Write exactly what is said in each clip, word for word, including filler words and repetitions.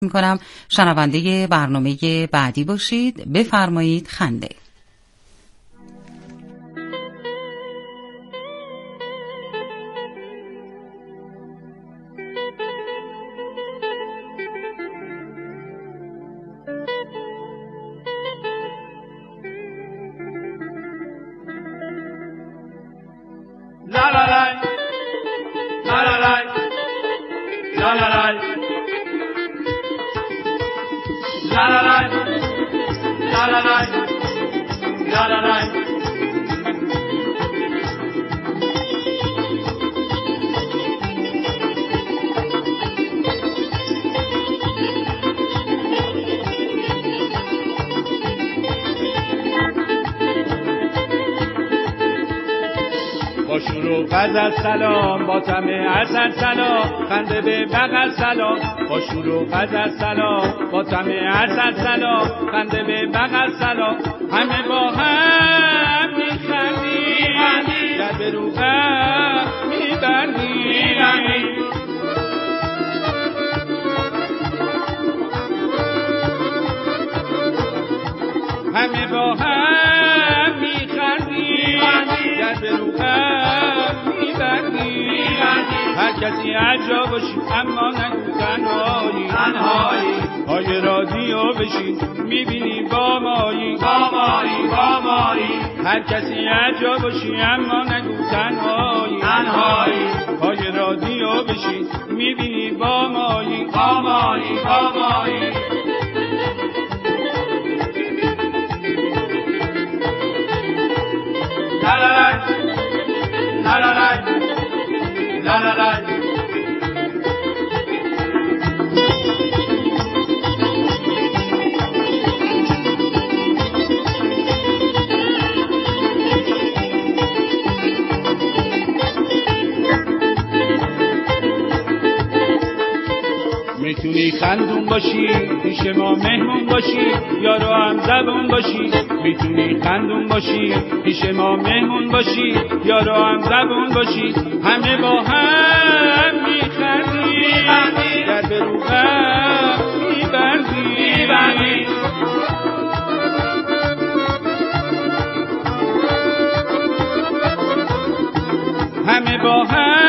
میکنم شنونده برنامه بعدی باشید. بفرمایید خنده. La la la, la la la, la la la, la la la, la la la, la la la. با شروع غزل سلام، با طمع عسل سلام، خنده به بغل سلام. با شروع غزل سلام، با طمع عسل سلام، خنده به بغل سلام. همه با هم میخندیم، در به رو هم میبندیم. همه با هم میخندیم، در به رو هم میبندیم. هر کسی عجا باشی اما نگو تنهایی، تنهایی. های رادیو بشین میبینی با مایی، با مایی، با مایی. هر کسی عجا باشی اما نگو تنهایی، تنهایی. های رادیو بشین میبینی با مایی، با مایی، با مایی. La la la, la la la, la la la. میتونی خندون باشی، پیش ما مهمون باشی، یارو هم زبون باشی. میتونی خندون باشی، پیش ما مهمون باشی، یارو هم زبون باشی. همه با هم میخندی، در به رو هم میبندی. همه با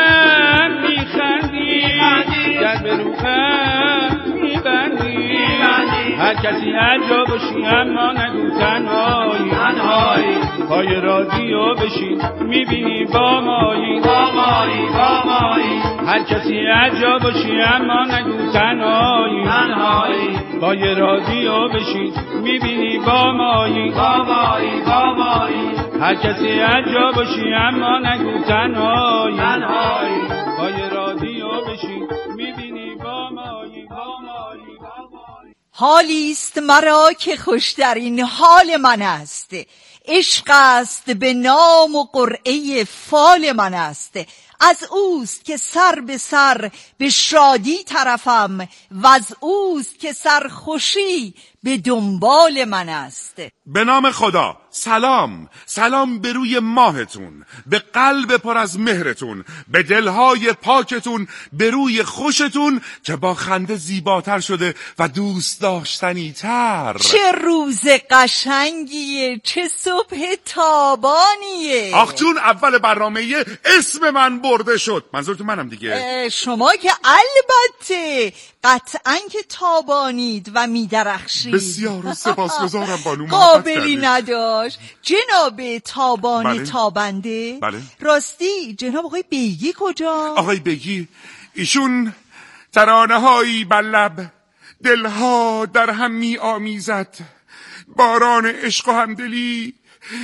هم میخندی، در به رو هم میبندی. هر کسی هر جا باشی اما نگو تنهایی، تنهایی. پای رادیو بشین میبینی با مایی، با مایی، با مایی. هر کسی هر جا باشی اما نگو تنهایی، تنهایی. پای رادیو بشین میبینی با مایی، با مایی، با مایی. هر کسی هر جا باشی اما نگو تنهایی، تنهایی. پای رادیو بشین میبینی با مایی، با مایی، با مایی. حالی است مرا که خوش در این حال من است، عشق است به نام و قرعه فال من است. از اوست که سر به سر به شادی طرفم، و از اوست که سرخوشی به دنبال من است. به نام خدا، سلام سلام به روی ماهتون، به قلب پر از مهرتون، به دلهای پاکتون، به روی خوشتون که با خنده زیباتر شده و دوست داشتنی تر. چه روز قشنگیه، چه صبح تابانیه. آخ جون، اول برنامه اسم من برده شد. منظورتون منم دیگه. شما که البته قطعاً که تابانید و میدرخشید. بسیار سپاسگزارم بانو. قابلی نداشت جناب تابانی. بله. تابنده. بله. راستی جناب آقای بیگی کجا؟ آقای بیگی ایشون ترانه هایی بر لب، دلها در هم می آمیزد، باران عشق و همدلی،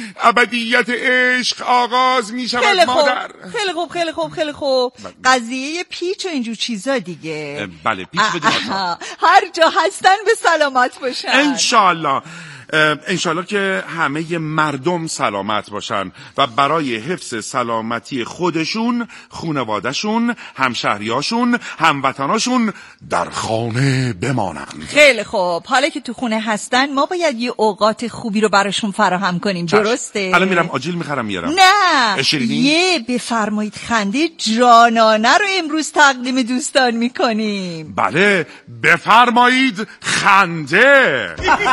ابدیت عشق آغاز می شود. خیلی خوب، مادر. خیلی خوب خیلی خوب خیلی خوب قضیه پیچ و اینجور چیزا دیگه. بله پیچ بدید. هر جا هستن به سلامت باشن انشالله. انشالله که همه مردم سلامت باشن و برای حفظ سلامتی خودشون، خانواده‌شون، همشهریاشون، هموطناشون در خانه بمانند. خیلی خوب، حالا که تو خونه هستن ما باید یه اوقات خوبی رو براشون فراهم کنیم. چشم. درسته؟ الان میرم آجیل میخرم میارم. نه شیرینی؟ یه بفرمایید خنده جانانه رو امروز تقدیم دوستان میکنیم. بله بفرمایید خنده.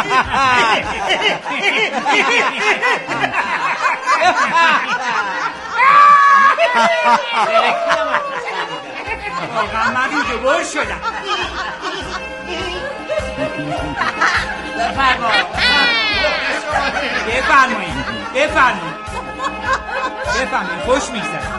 واقعا من رو دوبار شدم. بفرمایید بفرمایید بفرمایید بفرمایید خوش میگذره.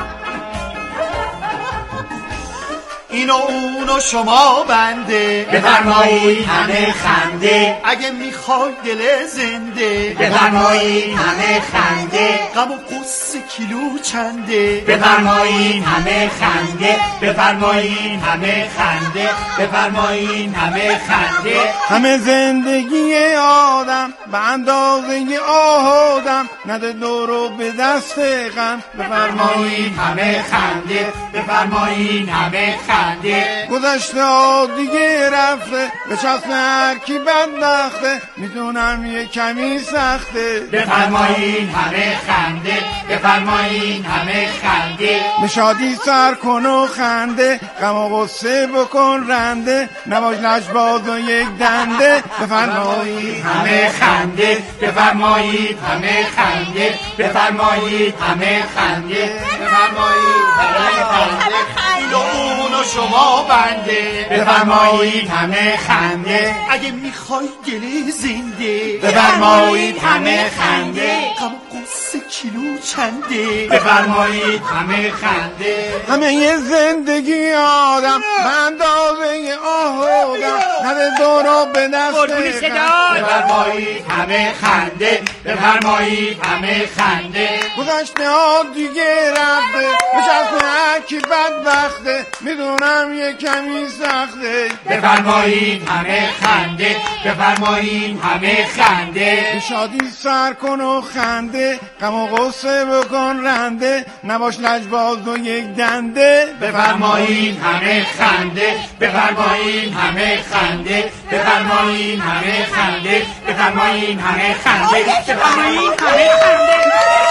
اینو اونو شما بنده، بفرمایید همه خنده. اگه میخوای دل زنده، بفرمایید همه خنده. غم و قصه کیلو چنده، بفرمایید همه خنده. بفرمایید همه خنده. بفرمایید همه خنده. همه زندگی آدم به اندازه آهادم، نده دورو به دست غم. بفرمایید همه خنده. بفرمایید همه خنده. گذشته ها دیگه رفته، به چسم هر کی بدبخته، میدونم یه کمی سخته. بفرمایید همه خنده. بفرمایید همه خنده. به شادی سر کن و خنده، غم و غصه بکن رنده، نباش لجباز و یک دنده. بفرمایید همه خنده. بفرمایید همه خنده. بفرمایید همه خنده. بفرمایید همه خنده. اینو اونو شما بنده، بفرمایید همه خنده. اگه میخوای دل زنده، بفرمایید همه خنده. غم و قصه کیلو چنده، بفرمایید همه خنده. همه یه زندگی آدم به اندازه آهادم، نده دورو به دست غم. بفرمایید همه خنده. بفرمایید همه خنده. گذشته ها دیگه رفته، به چسم هر کی بدبخته، میدونم یه کمی سخته. بفرمایید همه خنده. بفرمایید همه خنده. به شادی سر کن و خنده، غم و غصه بکن رنده، نباش لجباز و یک دنده. بفرمایید همه خنده. بفرمایید همه خنده. بفرمایید همه خنده. بفرمایید همه خنده. بفرمایید همه خنده.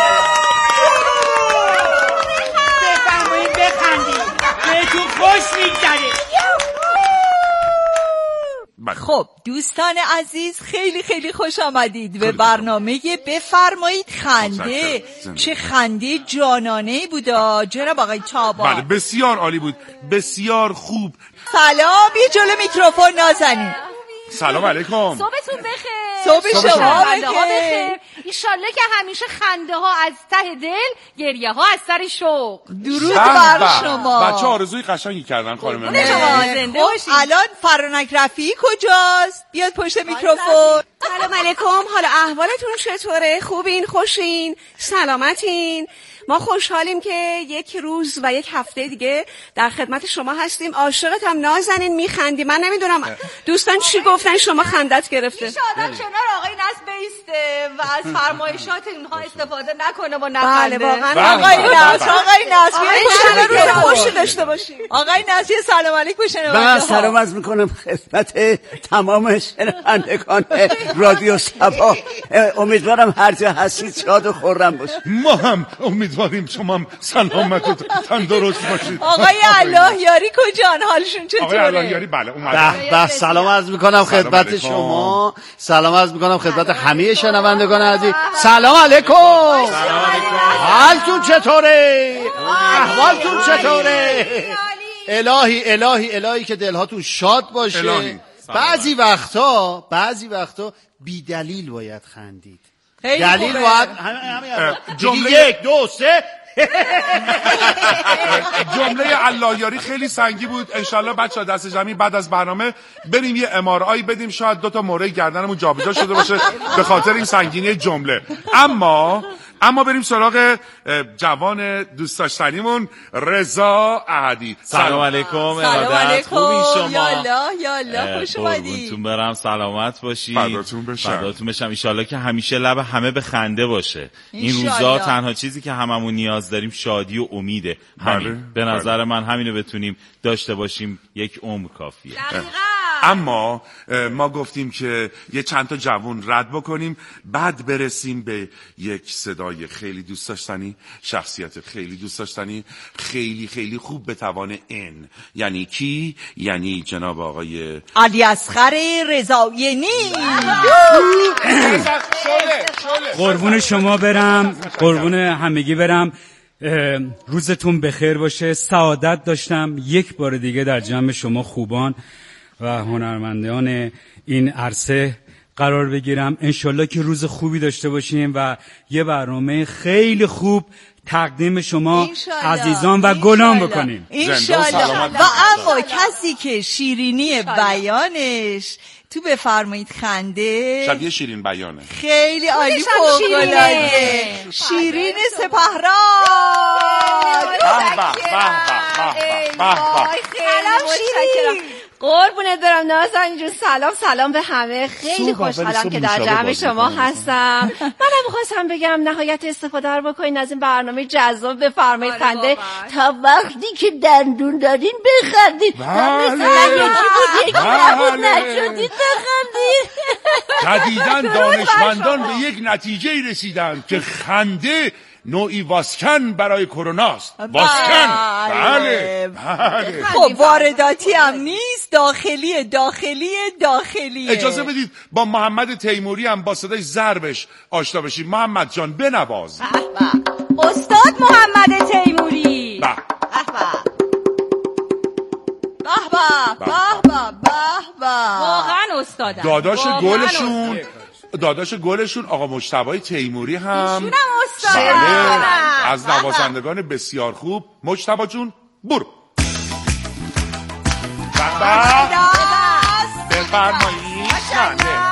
بفرمایید بخندید، بهتون خوش میگذره. خب دوستان عزیز خیلی خیلی خوش آمدید به برنامه بفرمایید خنده. چه خنده جانانه بودا جناب آقای تابان. بله بسیار عالی بود، بسیار خوب. سلام، یه جلو میکروفون نازنین. سلام علیکم. صبحتون بخیر. صبح شما بخیر. ایشالله که همیشه خنده ها از ته دل، گریه ها از سر شوق. درود بر شما. بچه آرزوی قشنگی کردن خانم. زنده باشید. الان فرانک رفیعی کجاست؟ بیاد پشت میکروفون. سلام علیکم، حالا احوالتون چطوره؟ خوبین؟ خوشین؟ سلامتین؟ ما خوشحالیم که یک روز و یک هفته دیگه در خدمت شما هستیم. عاشقت هم نازنین، میخندی. من نمیدونم دوستان چی گفتن، شما خندت گرفته. ایش آدم کنار آقای نصر بیسته و از فرمایشات اینها استفاده نکنه و نخنده. بله واقعا آقای نصر، آقای نصر انشالله روز خوشی داشته باشیم. آقای نصر سلام علیکم بشنوید. من سلام عرض میکنم خدمت تمام شنوندگان رادیو صبا. امیدوارم هر جا هستید شاد و خرم باشید. ما هم امیدواریم شما هم سلامت و تندرست باشید. آقای اللهیاری کجان؟ حالشون چطوره؟ آقای اللهیاری بله اومدن. به سلام عرض میکنم خدمت شما، سلام عرض میکنم خدمت همه شنوندگان عزیز. سلام علیکم. حالتون چطوره؟ احوالتون چطوره؟ الهی الهی الهی که دلهاتون شاد باشه. الهی. بعضی وقتا بعضی وقتا بی دلیل باید خندید. دلیل خوبه. باید جمله یک دو سه. جمله اللهیاری خیلی سنگی بود. انشالله بچه ها دست جمعی بعد از برنامه بریم یه ام آر آی بدیم، شاید دو تا موره گردنمون جابجا شده باشه به خاطر این سنگینی جمله. اما اما بریم سراغ جوان دوست داشتنیمون رضا احدی. سلام علیکم. سلام علیکم. خوبی شما؟ یالا یالا خوش اومدی. قربونتون برم، سلامت باشید. فداتون بشم. فداتون بشم. ان شاءالله که همیشه لب همه به خنده باشه. این روزا تنها چیزی که هممون نیاز داریم شادی و امیده. همین. بله. به نظر بله. من همینو بتونیم داشته باشیم یک عمر کافیه. اما ما گفتیم که یه چند تا جوون رد بکنیم، بعد برسیم به یک صدای خیلی دوست داشتنی، شخصیت خیلی دوست داشتنی، خیلی خیلی خوب به توان ان. یعنی کی؟ یعنی جناب آقای علی اصغر رضایینی. قربون شما برم، قربون همگی برم. روزتون بخیر باشه. سعادت داشتم یک بار دیگه در جمع شما خوبان و هنرمندان این عرصه قرار بگیرم. انشالله که روز خوبی داشته باشیم و یه برنامه خیلی خوب تقدیم شما عزیزان و گلان بکنیم انشالله. و اما کسی که شیرینی بیانش تو بفرمایید خنده شبیه شیرین بیانه، خیلی عالی، فوق‌العاده شیرین سپهراد. سلام شیرین. قربونت برم نازنین جون. سلام سلام به همه. خیلی خوشحالم که در جمع شما هستم. منم می‌خواستم بگم نهایت استفاده رو بکنین از این برنامه جذاب بفرمایید خنده تا وقتی که دندون دارین بخندید. مثلا یکی بود یکی نبود نشدید بخندید. جدیداً دانشمندان به یک نتیجه رسیدند که خنده نوعی واسکن برای کروناست. واسکن. بله بله. خب وارداتی هم نیست، داخلی داخلی داخلی. اجازه بدید با محمد تیموری هم با صدای ضربش آشنا بشیم. محمد جان بنواز. استاد محمد تیموری. به به به به به. واقعا استادم. داداش گلشون داداش گلشون آقا مجتبی تیموری هم ایشونم استادم. بله، از نوازندگان بسیار خوب. مجتبی جون برو. بفرمایید خنده.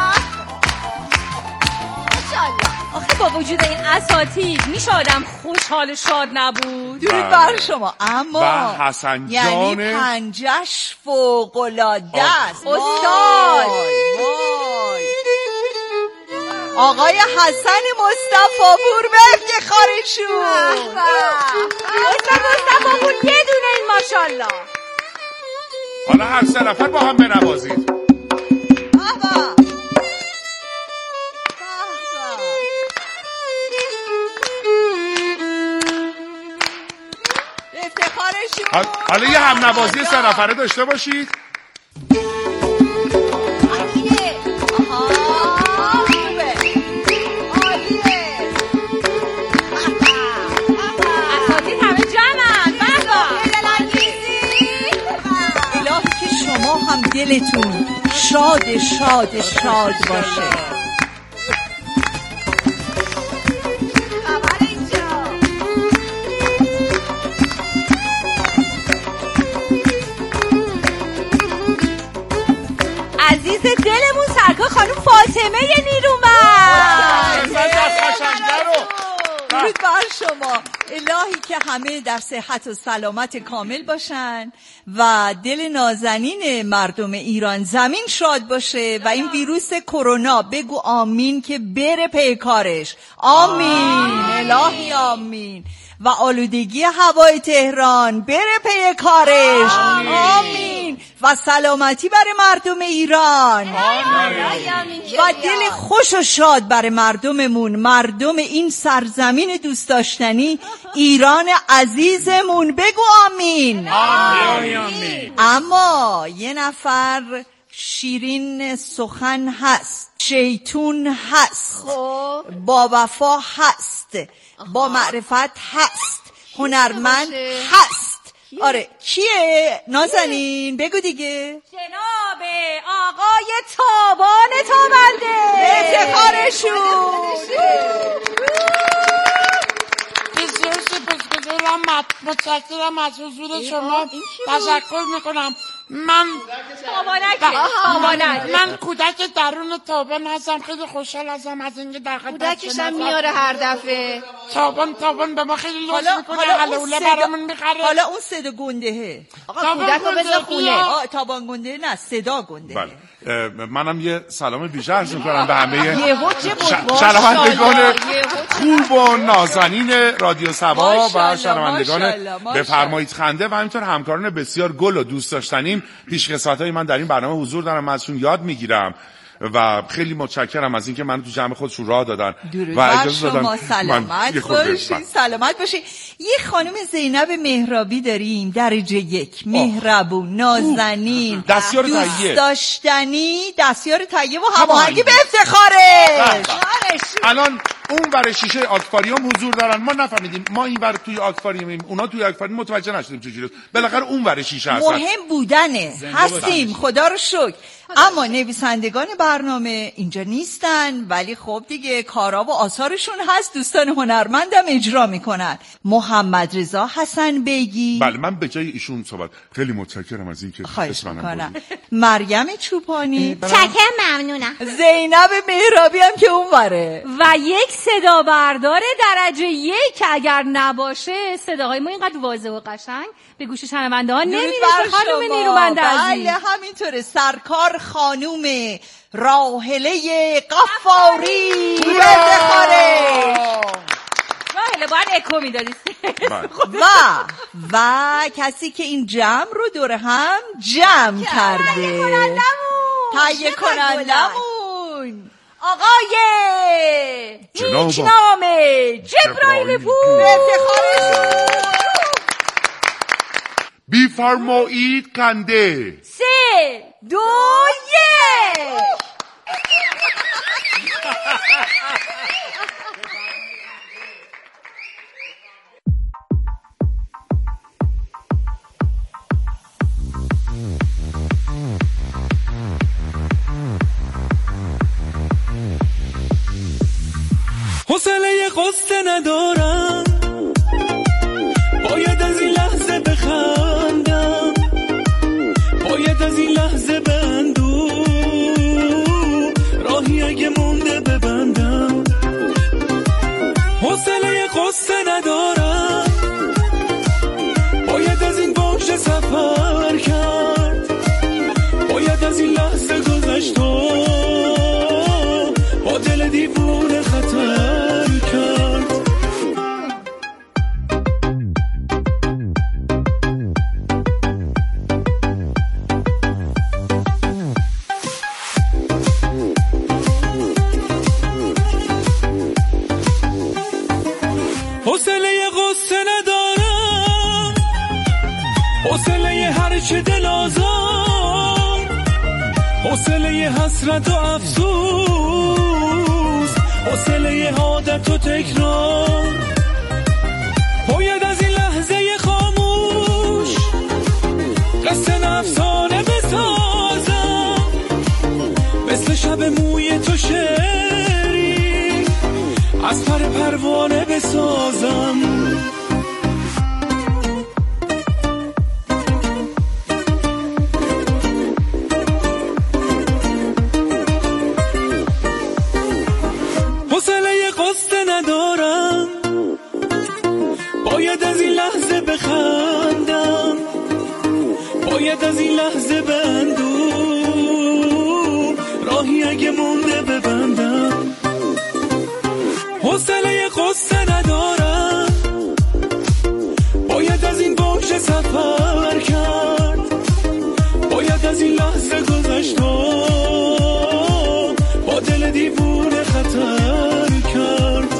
آخه با وجود این اساتید میشه آدم خوشحال شاد نبود. درود بر شما. اما و حسن یعنی جان پنجش فوق‌العاده است. استاد آقای حسن مصطفی پور به افتخارشون. استاد مصطفی پور یه دونه این ماشاءالله. حالا هر سه نفر با هم بنوازید. افتخارشون. حالا یه هم نوازی سه نفره داشته باشید. هم دلتون شاد شاد شاد باشه. عزیز دلمون سرکار خانم فاطمه نیرومند. درود بر شما. الهی که همه در صحت و سلامت کامل باشن و دل نازنین مردم ایران زمین شاد باشه و این ویروس کرونا بگو آمین که بره پی کارش. آمین. الهی آمین. و آلودگی هوای تهران بره پی کارش. آمین. آمین. و سلامتی برای مردم ایران. آمین. و دل خوش و شاد برای مردممون، مردم این سرزمین دوست داشتنی ایران عزیزمون بگو آمین. آمین. اما یه نفر شیرین سخن هست، شیطون هست، با وفا هست، با معرفت هست، هنرمند هست. آره کیه نازنین؟ بگو دیگه. جناب آقای تابان تابنده. افتخارشون. بسیار سپاسگزارم، متشکرم از حضور شما. تشکر میکنم من تابانک تابانک من کودک درون تابان هستم. خیلی خوشحال هستم از اینکه در خدمت کودکشم میاره هر دفعه. تابان تابان به ما خیلی لطف میکنه. حلوله برامون میخره. حالا اون صدا گندهه. آقا کودک رو بذار خونه. تابان گنده نه، صدا گنده. بله. منم یه سلام بیشتر عرض می‌کنم به همه شنوندگان خوب و نازنین رادیو سبا و شنوندگان بفرمایید خنده و همینطور همکاران بسیار گل و دوست داشتنیم. پیشکسوت‌های من در این برنامه حضور دارم، من ازشون یاد میگیرم و خیلی متشکرم از اینکه من تو جمع خودشون راه دادن و اجازه دادن. شما سلامت باشین، سلامت باشین. یه خانم زینب مهرابی داریم، درجه یک، مهربون، نازنین، دوست داشتنی، دستیار تهیه و هماهنگی به افتخارش. الان اون برای شیشه آکواریوم حضور دارن، ما نفهمیدیم، ما این بر توی آکواریومیم، اونا توی آکواریوم، متوجه نشدیم چجوریه. بالاخره اون برای شیشه هستن. مهم بودنه، هستیم، خدا رو شکر. اما نویسندگان برنامه اینجا نیستن، ولی خب دیگه کارا و آثارشون هست، دوستان هنرمندم اجرا میکنن. محمد رضا حسن بیگی. بله من به جای ایشون صحبت. خیلی متشکرم از اینکه اسم منو بردید. مریم چوپانی. چکر ممنونم. زینب مهرابی هم که اون بره. و یک صدا بردار درجه یک که اگر نباشه صداهای ما اینقدر واضح و قشنگ به گوش شنونده ها نمیرسه. خانم نیرومند عزیز. بله همینطوره. سرکار خانوم راحله قفاری به افتخارش. راحله باید اکو میدادی. و و کسی که این جمع رو دور هم جمع کرده، تهیه کنندمون آقای نیکنامه جبرائیل پور به افتخارش. بی‌فرمایید کنده. سه دو یک. حوصله قصه ندارم، باید از این لحظه بخندم، باید از این لحظه بندو راهی اگه مونده ببندم. حوصله قصه ندارم، باید از این باشه سفر کرد، باید از این لحظه گذشت و با دل دیوونه خطر کرد. حوصله قصه ندارم، حوصله هر چه دل آزار، حوصله حسرت و افسوس، حوصله عادت و تکرار. باید از این لحظه خاموش قصه افسانه بسازم، مثل شب موی تو شعری از پر پروانه بسازم. حوصله قصه ندارم، باید از این لحظه بخندم، باید از این لحظه بندم راهی اگه مونده ببندم. حوصله قصه ندارم، باید از این باشه سفر کرد، باید از این لحظه گذشت و با دل دیوونه خطر کرد.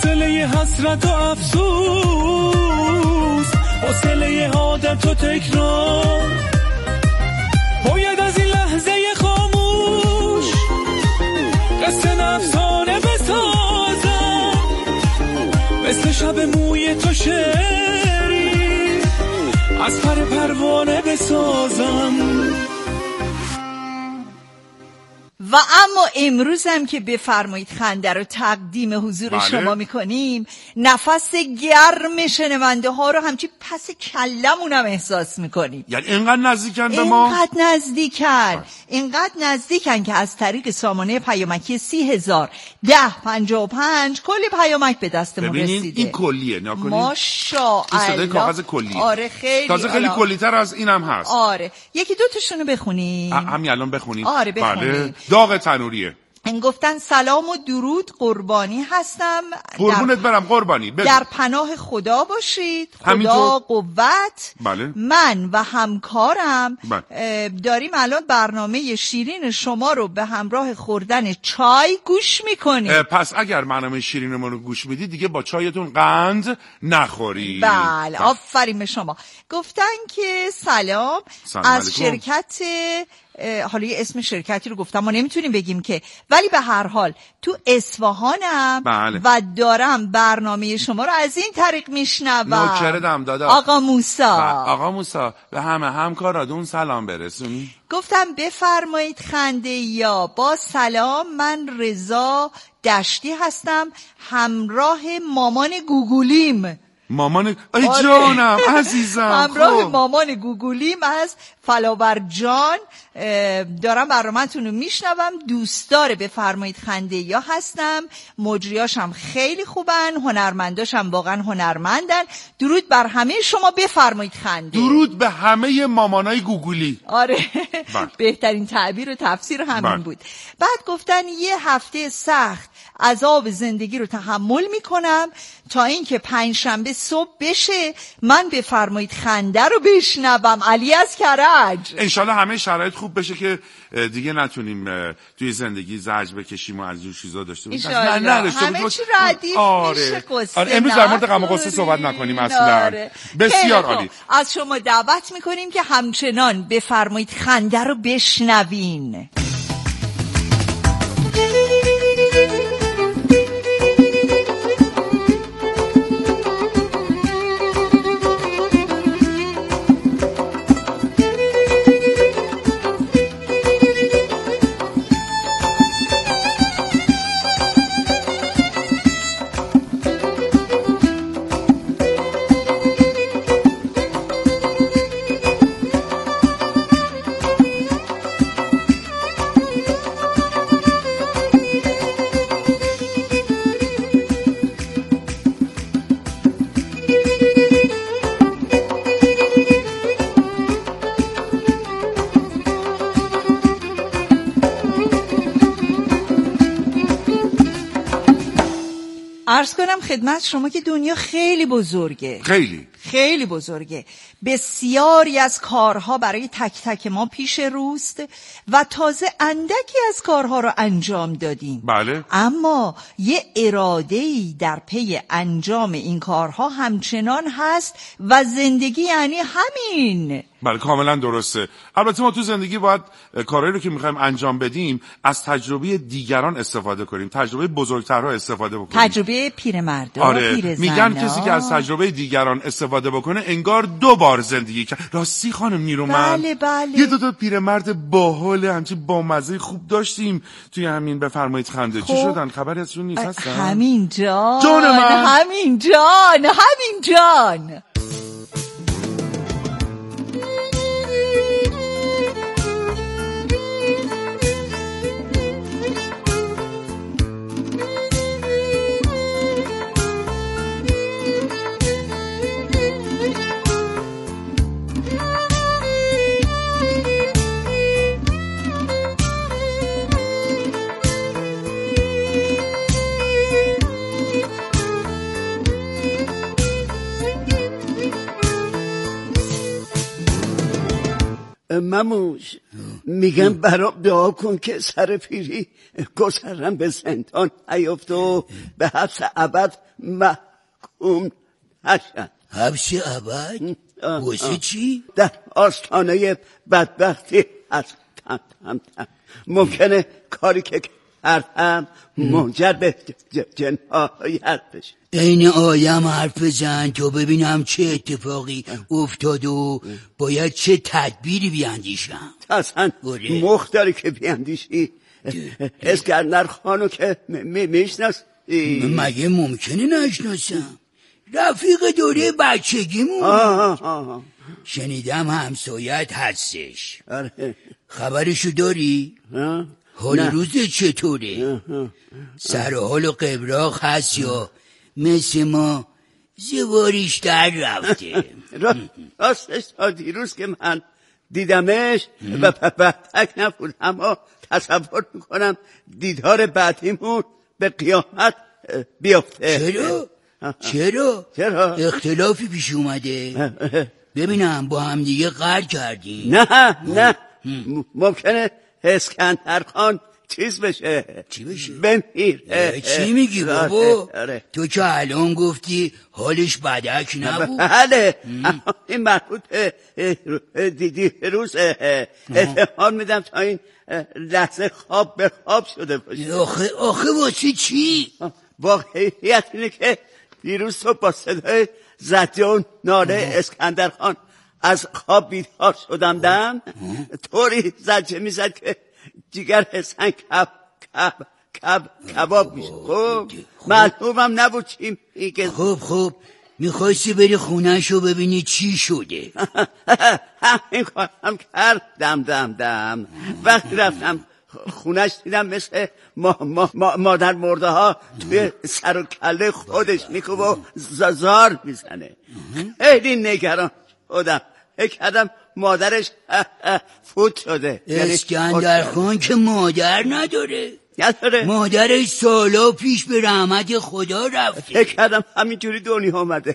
حوصله حسرت و افسوس، حوصله عادت و تکرار، باید از این لحظه خاموش قصه نفسانه بسازم، مثل شب موی تو شعری از پر پروانه بسازم. و اما امروز هم که بفرمایید خنده رو تقدیم حضور بله. شما میکنیم، نفس گرم شنونده ها رو همچی پس کلمون هم احساس میکنیم. یعنی اینقدر نزدیکن به ما؟ اینقدر نزدیکن اینقدر نزدیکن که از طریق سامانه پیامکی سی هزار ده پنجاه و پنج کلی پیامک به دستمون رسیده. این کلیه نکنید ماشاءالله، این صدای کاغذ کلیه. آره خیلی تازه خیلی کلی‌تر از اینم هست. آره یکی دو تاشونو بخونیم. همین الان بخونیم. آره بخونیم. بله. داغ تنوریه. این گفتن سلام و درود، قربانی هستم. قربونت برم قربانی. بله. در پناه خدا باشید. خدا قوت. بله. من و همکارم بله. داریم الان برنامه شیرین شما رو به همراه خوردن چای گوش میکنیم. پس اگر برنامه شیرین ما رو گوش میدید دیگه با چایتون قند نخورید. بله آفرین به شما. گفتن که سلام, سلام از علیکم. شرکت حالا یه اسم شرکتی رو گفتم ما نمیتونیم بگیم که، ولی به هر حال تو اصفهانم بله. و دارم برنامه شما رو از این طریق میشنوم. نوکردم دادا آقا موسی. آقا موسی به همه همکاراتون سلام برسونی. گفتم بفرمایید خنده یا با سلام، من رضا دشتی هستم همراه مامان گوگولیم. مامان ای جانم عزیزم همراه مامان گوگولیم از فلاور جان دارم برنامه‌تون رو میشنوم. دوستدار بفرمایید خنده یا هستم، مجریاشم خیلی خوبن، هنرمنداشم واقعا هنرمندن. درود بر همه شما بفرمایید خنده. درود به همه مامانای گوگولی. آره بهترین تعبیر و تفسیر همین بود. بعد گفتن یه هفته سخت عذاب زندگی رو تحمل میکنم تا اینکه پنجشنبه صبح بشه من بفرمایید خنده رو بشنوم. علی از کرج. انشالله همه شرایط خوب بشه که دیگه نتونیم توی زندگی زجر بکشیم و از جور چیزا داشته باشیم. نه نه همه چی ردیف آره. میشه قصه. آره. امروز در مورد غم و غصه صحبت نکنیم اصلا. آره. بسیار عالی. از شما دعوت میکنیم که همچنان بفرمایید خنده رو بشنوین. عرض کنم خدمت شما که دنیا خیلی بزرگه، خیلی خیلی بزرگه. بسیاری از کارها برای تک تک ما پیش روست و تازه اندکی از کارها رو انجام دادیم. بله. اما یه اراده‌ای در پی انجام این کارها همچنان هست و زندگی یعنی همین. بله کاملا درسته. البته ما تو زندگی باید کارهایی رو که میخوایم انجام بدیم از تجربه دیگران استفاده کنیم، تجربه بزرگترها استفاده بکنیم. تجربه پیرمردا، آره. پیرزنا. میگن کسی که از تجربه دیگران استفاده بکنه انگار دو بار زندگی کرد. راستی خانم نیرومند، بله بله. یه دو تا پیرمرد باحال همچین بامزه خوب داشتیم توی همین بفرمایید خنده. چی شدن؟ خبری ازشون نیست هستن؟ همین جان. جان من. همین جان. همین جان. مموش میگم برام دعا کن که سر پیری گذرم به زندان نیفت و به حبس ابد محکوم نشم. حبس ابد؟ واسه چی؟ در آستانه بدبختی هستم. ممکنه کاری که کردم منجر به جنایت بشه. این آیم حرف بزن تا ببینم چه اتفاقی افتاد و باید چه تدبیری بیاندیشم. اصلا مختاری که بیاندیشی اسکندر خانو که میشناسی؟ مگه ممکنه نشناسم؟ رفیق دوره بچگیمون. شنیدم همسایت هستش. آره. خبرشو داری؟ حال روز چطوره؟ سر حال و قبراق هست یا مثل ما زواریش در رفته؟ راستش تا دیروز که من دیدمش و بهتک نبود، اما تصور میکنم دیدار بعدیمون به قیامت بیفته. چرا؟ چرا؟ چرا؟ اختلافی پیش اومده؟ ببینم با هم دیگه قرار کردیم. نه نه ممکنه اسکندر خان چیز بشه. چی بشه؟ بمیره. چی میگی بابا؟ تو که الان گفتی حالش بدک نبود. بله اما این مربوط دیدی روز احتمال میدم تا این لحظه خواب به خواب شده باشه. آخه آخه واسه چی؟ واقعیت اینه که دیروز تو با صدای زجه و ناله اسکندر خان از خواب بیدار شدم دم طوری زجه میزد که جگر حسن کب کب کب کباب میشه. خب معلومم نبود چی میگه. خب خب میخواستی بری خونهشو ببینی چی شده؟ همین کارم کردم دم دم. وقتی رفتم خونش دیدم مثل ما ما ما مادر مرده ها توی سر و کله خودش میکوبه و زار میزنه. خیلی نگران شدم، کردم مادرش فوت شده. اسکندر خان که مادر نداره. نداره؟ مادرش سالا پیش به رحمت خدا رفته. کردم همینجوری دنیا آمده.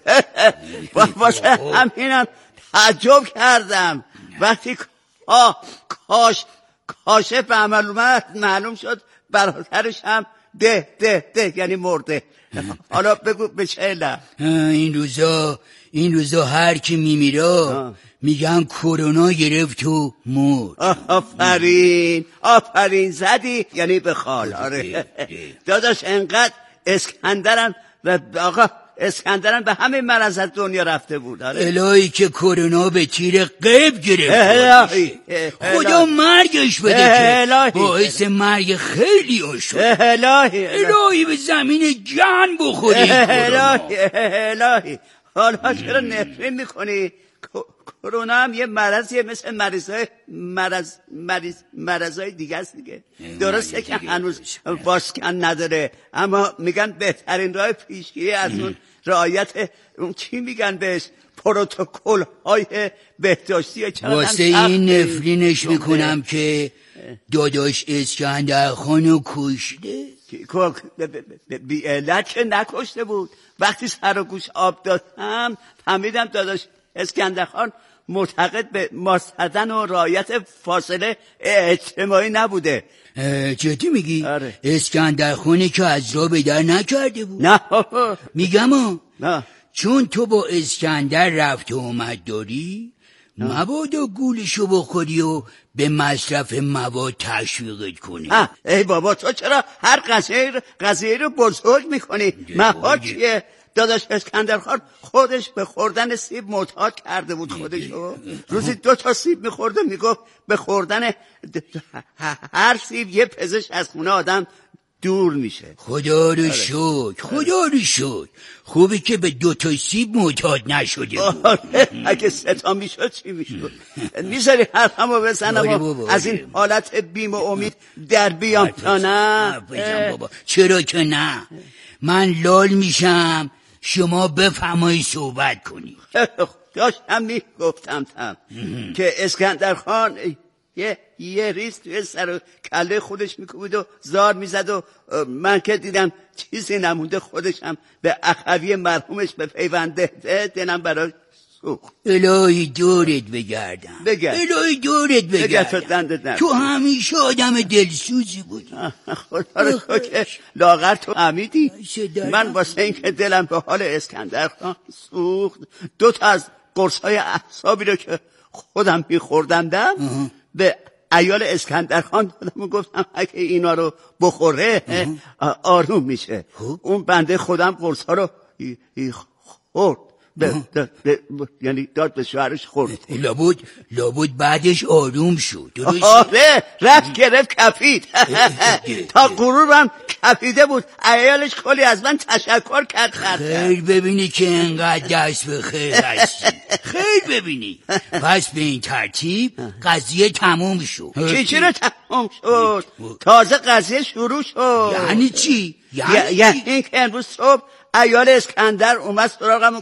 واسه همینم تعجب کردم وقتی آه کاش کاشف به عمل اومد معلوم شد برادرش هم ده ده ده یعنی مرده. حالا بگو به چه علت؟ این روزا این روزا هر کی میمیره میگن کرونا گرفت و مرد. آفرین آفرین زدی یعنی به خال. آره داداش انقدر اسکندرم و آقا اسکندرم به همه مرض از دنیا رفته بود. الهی که کرونا به تیر غیب گرفت. الهی خدا مرگش بده که باعث مرگ خیلی ها شد. الهی الهی به زمین جان بخوری. الهی الهی حالا چرا نفرین میکنی؟ کرونا هم یه مرضیه مثل مریضای مرض مریض مرضای دیگه است دیگه. درسته که هنوز باسکن نداره اما میگن بهترین راه پیشگیری از اون رعایت اون چی میگن بهش پروتکل های بهداشتی. واسه این نفرینش میکنم که داداش اسکندر خانو کشته. بی علت که نکشته بود. وقتی سر و گوش آب دادم فهمیدم داداش اسکندر خان معتقد به ماسک زدن و رعایت فاصله اجتماعی نبوده. جدی میگی؟ آره. اسکندر خانی که از را به در نکرده بود؟ نه میگم ها نه. چون تو با اسکندر رفت و اومد داری مبادا گولشو بخوری و به مصرف مواد تشویقت کنی. ای بابا تو چرا هر قضیه قضیه رو بزرگ میکنی؟ مواد چیه؟ داداش اسکندر خان خودش به خوردن سیب معتاد کرده بود خودشو. روزی دو تا سیب میخورده میگفت به خوردن هر سیب یه پزشک از خونه آدم دور میشه. خدا رو شکر خدا رو شکر خوبی که به دو تا سیب معتاد نشده بود. اگه سه تا میشد چی میشد؟ میذاری حرفمو بزنم از این حالت بیم و امید در بیام تا نه؟ بابا چرا که نه؟ من لال میشم شما بفهمایی صحبت کنی. داشتم میگفتم تم که اسکندر خان یه یه ریز توی سر و کله خودش میکوبید و زار میزد و من که دیدم چیزی نمونده خودشم به اخوی مرحومش به پیونده دلم برای سوخت. الهی دورت بگردم بگرد الهی دورت بگردم تو همیشه آدم دلسوزی بودی. خدا رو شکر لاغر تو حمیدی. من واسه این که دلم به حال اسکندر خان سوخت دو تا از قرصای اعصابی رو که خودم میخوردم دم به عیال اسکندر خان دادم و گفتم اگه اینا رو بخوره آروم میشه. اون بنده خودم قرص ها رو خورد یعنی داد به شوهرش خورد. لابد لابد بعدش آروم شد. آره رفت گرفت کفید تا غرورم کفیده بود. عیالش کلی از من تشکر کرد. خیر ببینی که انقدر دست به خیر هستی. خیر ببینی. پس به این ترتیب قضیه تموم شد. چی چی رو تموم شد؟ تازه قضیه شروع شد. یعنی چی؟ یعنی این که امروز صبح عیال اسکندر اومد سراغم